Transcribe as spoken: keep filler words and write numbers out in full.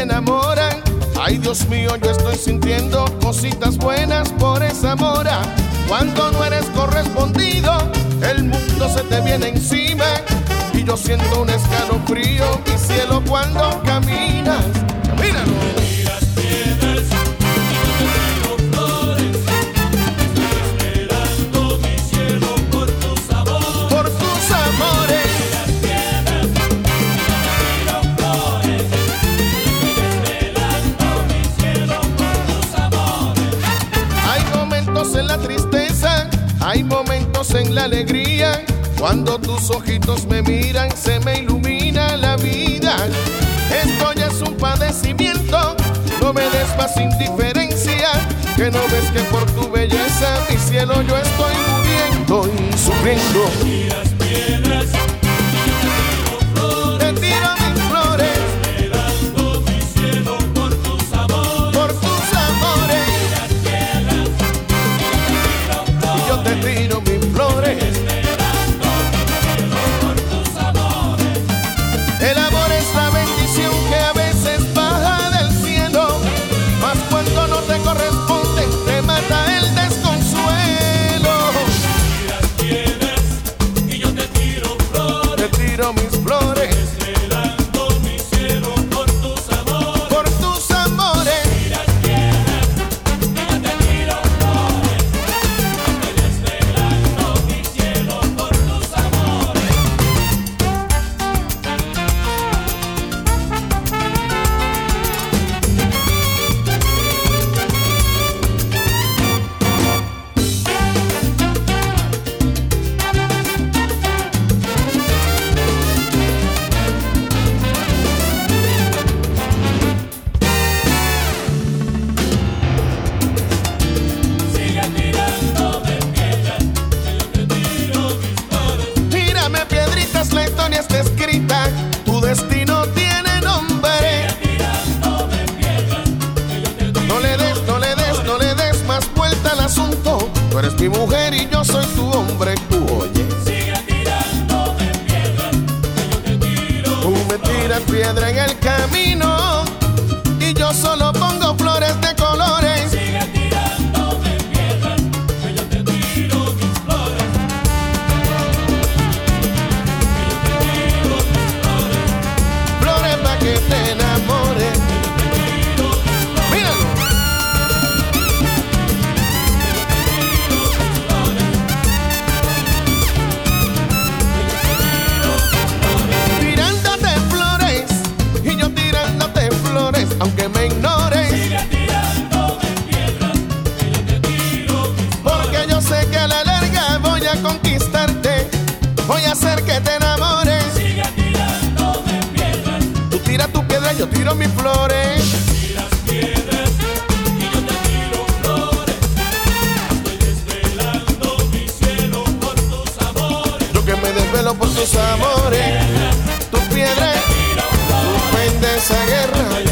enamoran. Ay, Dios mío, yo estoy sintiendo cositas buenas por esa mora. Cuando no eres correspondido, el mundo se te viene encima. Y yo siento un escalofrío, mi cielo, cuando caminas. Camínalo. Tiras piedras y yo te tiro flores. Estoy esperando, mi cielo, por tu sabor. Por tus amores. Tiras piedras y yo te tiro flores. Estoy esperando, mi cielo, por tus amores. Hay momentos en la tristeza, hay momentos en la alegría. Cuando tus ojitos me miran, se me ilumina la vida. Esto ya es un padecimiento, no me des más indiferencia. Que no ves que por tu belleza, mi cielo, yo estoy muriendo y sufriendo. Tiras piedras y yo te tiro flores. Te tiro mis flores, Esperando, mi cielo, por tu sabor. por tus amores. Tiras piedras Y yo te tiro mis flores. El amor es la bendición que a veces baja del cielo, mas cuando no te corresponde, te mata el desconsuelo. tiras piedras y yo te tiro flores. Te tiro mis flores, Esperando, mi cielo, por tus amores. por tus amores. Tiras piedras y yo te tiro flores. Estoy esperando, mi cielo, por tus amores. Sigue tirándome piedras y yo te tiro mis flores. Tírame piedritas, la historia está escrita, tu destino tiene nombre. Tirándome piedras y yo te tiro. No le des, no le des, no le des más vuelta al asunto. Tú eres mi mujer y yo soy tu hombre, tú oye. Sigue tirándome piedras y yo te tiro. Tú me tiras piedra en el camino y yo solo pongo flores de colores. Sigue tirándome piedras que yo te tiro mis flores. Que yo te tiro mis flores. Flores pa' que te enamores. Míralo. Tirándote flores y yo tirándote flores, aunque me ignores. Sigue tirándome piedras que yo te tiro mis flores. Porque yo sé que a la larga voy a conquistarte, voy a hacer que te enamores. Sigue tirándome piedras. Tú tiras tu piedra, yo tiro mis flores. Tiras piedras y yo te tiro flores. Estoy desvelando, mi cielo, por tus amores. Yo que me desvelo por tus amores. Tu piedra, tu esa guerra.